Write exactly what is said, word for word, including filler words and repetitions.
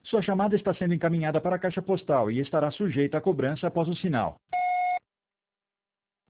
Sua chamada está sendo encaminhada para a caixa postal e estará sujeita a cobrança após o sinal.